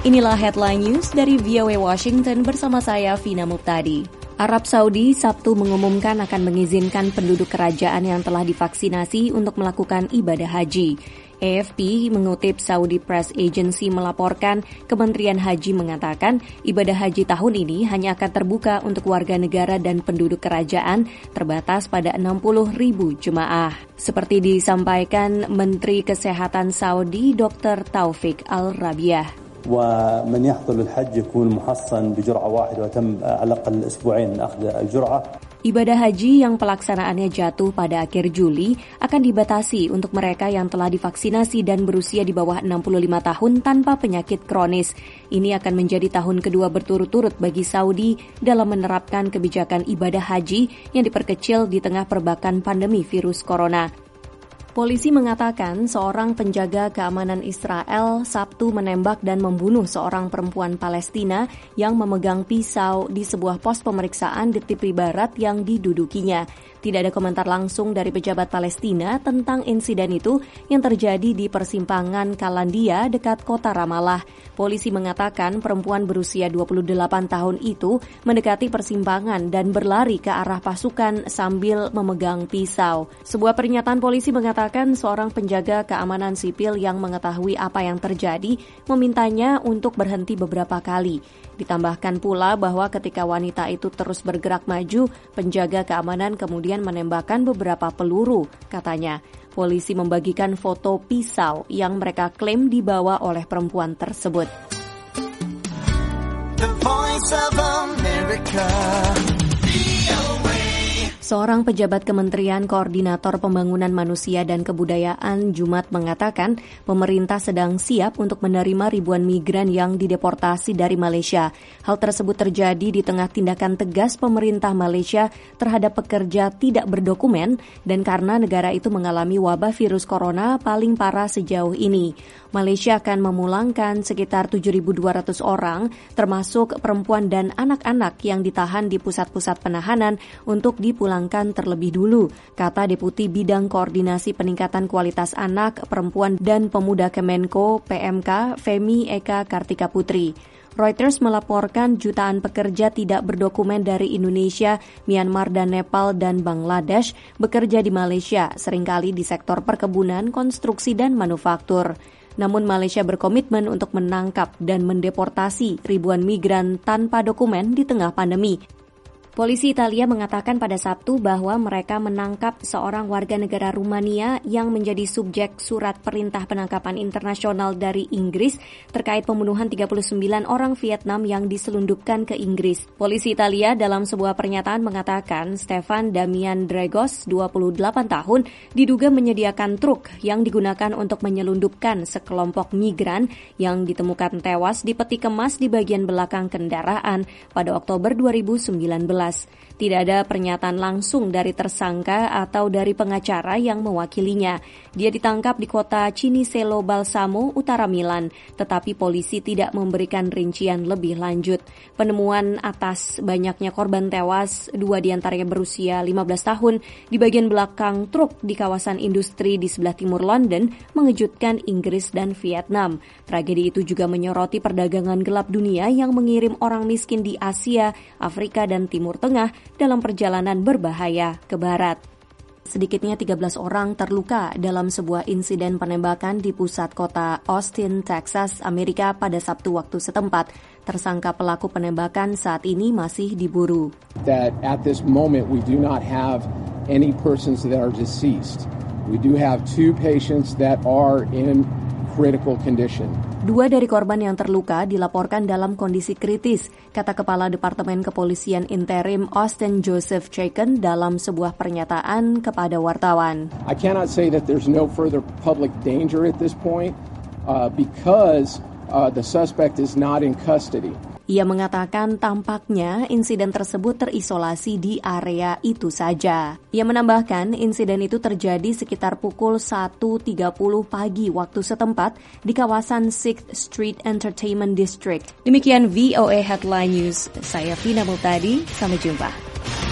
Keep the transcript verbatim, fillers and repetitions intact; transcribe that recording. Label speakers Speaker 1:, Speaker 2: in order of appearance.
Speaker 1: Inilah Headline News dari V O A Washington bersama saya, Vina Muptadi. Arab Saudi Sabtu mengumumkan akan mengizinkan penduduk kerajaan yang telah divaksinasi untuk melakukan ibadah haji. A F P mengutip Saudi Press Agency melaporkan Kementerian Haji mengatakan ibadah haji tahun ini hanya akan terbuka untuk warga negara dan penduduk kerajaan terbatas pada enam puluh ribu jemaah. Seperti disampaikan Menteri Kesehatan Saudi Doktor Taufik Al-Rabiah.
Speaker 2: ومن يحضر الحج يكون محصن بجرعة واحدة وتم على الأقل أسبوعين من أخذ الجرعة.
Speaker 1: Ibadah haji yang pelaksanaannya jatuh pada akhir Juli akan dibatasi untuk mereka yang telah divaksinasi dan berusia di bawah enam puluh lima tahun tanpa penyakit kronis. Ini akan menjadi tahun kedua berturut-turut bagi Saudi dalam menerapkan kebijakan ibadah haji yang diperkecil di tengah perbakan pandemi virus corona. Polisi mengatakan seorang penjaga keamanan Israel Sabtu menembak dan membunuh seorang perempuan Palestina yang memegang pisau di sebuah pos pemeriksaan di tepi barat yang didudukinya. Tidak ada komentar langsung dari pejabat Palestina tentang insiden itu yang terjadi di persimpangan Kalandia dekat kota Ramallah. Polisi mengatakan perempuan berusia dua puluh delapan tahun itu mendekati persimpangan dan berlari ke arah pasukan sambil memegang pisau. Sebuah pernyataan polisi mengatakan seorang penjaga keamanan sipil yang mengetahui apa yang terjadi memintanya untuk berhenti beberapa kali. Ditambahkan pula bahwa ketika wanita itu terus bergerak maju, penjaga keamanan kemudian menembakkan beberapa peluru, katanya. Polisi membagikan foto pisau yang mereka klaim dibawa oleh perempuan tersebut. The Voice of America. Seorang pejabat Kementerian Koordinator Pembangunan Manusia dan Kebudayaan Jumat mengatakan pemerintah sedang siap untuk menerima ribuan migran yang dideportasi dari Malaysia. Hal tersebut terjadi di tengah tindakan tegas pemerintah Malaysia terhadap pekerja tidak berdokumen dan karena negara itu mengalami wabah virus corona paling parah sejauh ini. Malaysia akan memulangkan sekitar tujuh ribu dua ratus orang, termasuk perempuan dan anak-anak yang ditahan di pusat-pusat penahanan untuk dipulangkan terlebih dulu, kata Deputi Bidang Koordinasi Peningkatan Kualitas Anak, Perempuan dan Pemuda Kemenko P M K Femi Eka Kartika Putri. Reuters melaporkan jutaan pekerja tidak berdokumen dari Indonesia, Myanmar dan Nepal dan Bangladesh bekerja di Malaysia, seringkali di sektor perkebunan, konstruksi dan manufaktur. Namun Malaysia berkomitmen untuk menangkap dan mendeportasi ribuan migran tanpa dokumen di tengah pandemi. Polisi Italia mengatakan pada Sabtu bahwa mereka menangkap seorang warga negara Rumania yang menjadi subjek surat perintah penangkapan internasional dari Inggris terkait pembunuhan tiga puluh sembilan orang Vietnam yang diselundupkan ke Inggris. Polisi Italia dalam sebuah pernyataan mengatakan Stefan Damian Dragos, dua puluh delapan tahun, diduga menyediakan truk yang digunakan untuk menyelundupkan sekelompok migran yang ditemukan tewas di peti kemas di bagian belakang kendaraan pada Oktober dua ribu sembilan belas. Tidak ada pernyataan langsung dari tersangka atau dari pengacara yang mewakilinya. Dia ditangkap di kota Cinisello Balsamo, utara Milan, tetapi polisi tidak memberikan rincian lebih lanjut. Penemuan atas banyaknya korban tewas, dua diantaranya berusia lima belas tahun, di bagian belakang truk di kawasan industri di sebelah timur London, mengejutkan Inggris dan Vietnam. Tragedi itu juga menyoroti perdagangan gelap dunia yang mengirim orang miskin di Asia, Afrika, dan Timur Tengah dalam perjalanan berbahaya ke barat. Sedikitnya tiga belas orang terluka dalam sebuah insiden penembakan di pusat kota Austin, Texas, Amerika pada Sabtu waktu setempat. Tersangka pelaku penembakan saat ini masih diburu.
Speaker 3: That at this moment we do not have any persons that are deceased. We do have two patients that are in critical condition.
Speaker 1: Dua dari korban yang terluka dilaporkan dalam kondisi kritis, kata Kepala Departemen Kepolisian Interim Austin Joseph Chaiken dalam sebuah pernyataan kepada wartawan.
Speaker 3: I cannot say that there's no further public danger at this point uh, because uh, the suspect is not in custody.
Speaker 1: Ia mengatakan tampaknya insiden tersebut terisolasi di area itu saja. Ia menambahkan insiden itu terjadi sekitar pukul satu tiga puluh pagi waktu setempat di kawasan sixth Street Entertainment District. Demikian V O A Headline News. Saya Vina Muptadi, sampai jumpa.